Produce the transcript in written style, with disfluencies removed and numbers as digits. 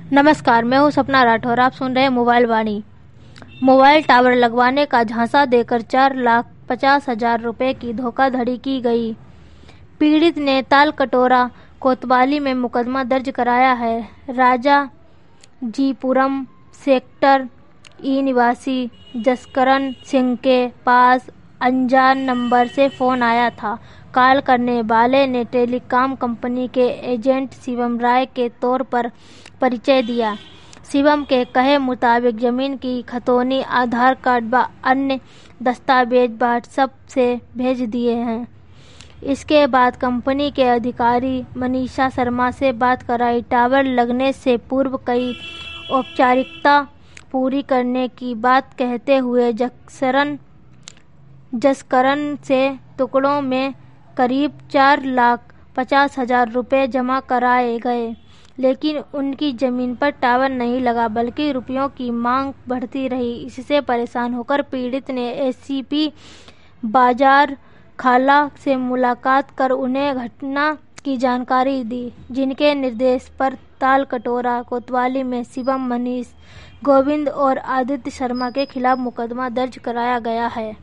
नमस्कार, मैं हूं सपना राठौर। आप सुन रहे हैं मोबाइल वाणी। मोबाइल टावर लगवाने का झांसा देकर 4,50,000 रुपए की धोखाधड़ी की गई। पीड़ित ने तालकटोरा कोतवाली में मुकदमा दर्ज कराया है। राजाजीपुरम सेक्टर ई निवासी जसकरण सिंह के पास अनजान नंबर से फोन आया था। कॉल करने वाले ने टेलीकॉम कंपनी के एजेंट शिवम राय के तौर पर परिचय दिया। शिवम के कहे मुताबिक जमीन की खतौनी, आधार कार्ड व अन्य दस्तावेज व्हाट्सएप से भेज दिए हैं। इसके बाद कंपनी के अधिकारी मनीषा शर्मा से बात कराई। टावर लगने से पूर्व कई औपचारिकता पूरी करने की बात कहते हुए जसकरण से टुकड़ों में करीब 4,50,000 रुपए जमा कराए गए, लेकिन उनकी जमीन पर टावर नहीं लगा, बल्कि रुपयों की मांग बढ़ती रही। इससे परेशान होकर पीड़ित ने एसीपी बाजार खाला से मुलाकात कर उन्हें घटना की जानकारी दी, जिनके निर्देश पर तालकटोरा कोतवाली में शिवम, मनीष, गोविंद और आदित्य शर्मा के खिलाफ मुकदमा दर्ज कराया गया है।